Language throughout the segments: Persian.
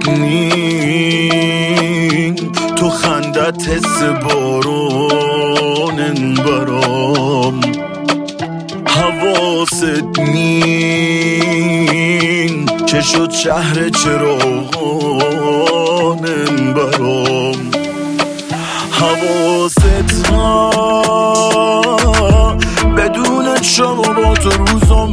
نی تو خندت حس بارونن برام حواست نی چه شد شهر چراغانن برام حواست ها بدون شب و با تو روزم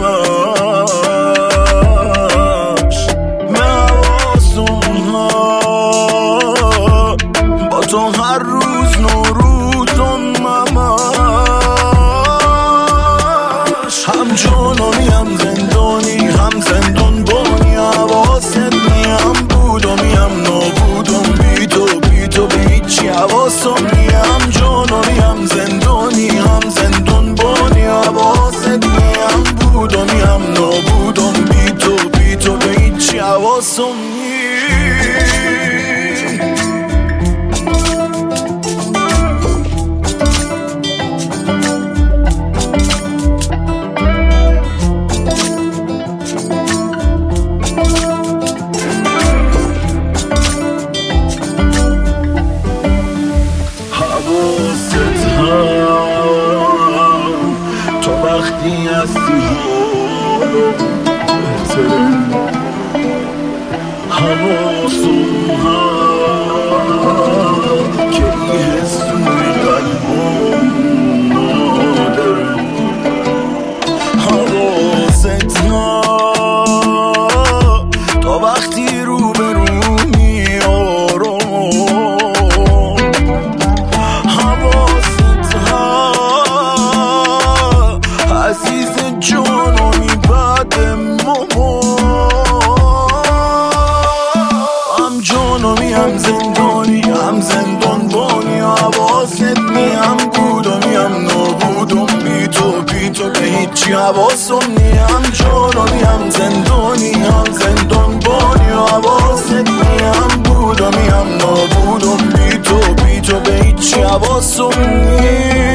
همش مواسم ها با تو هر روز نوروزم همش هم جانمی هم زندانی هم زندان بانی حواست نی هم بودمی هم نابودم بی تو به هیچی حواسم نی هم جانمی هم زندانی هم زندان بانی حواست نی هم بودمی هم نابودم بی تو به هیچی حواسم نی تو وقتی هستی حالو بهتره حواسم هم که ای حسوی قلبم نادره حواست ها تو وقتی رو به رو عزیز جانمی بعد هم جانمی هم زندانی هم زندان بانی حواست نی هم بودمی هم نابودم بی تو به هیچی حواسم نی هم جانمی هم زندانی هم زندان بانی حواست نی هم بودمی هم نابودم بی تو به هیچی حواسم نی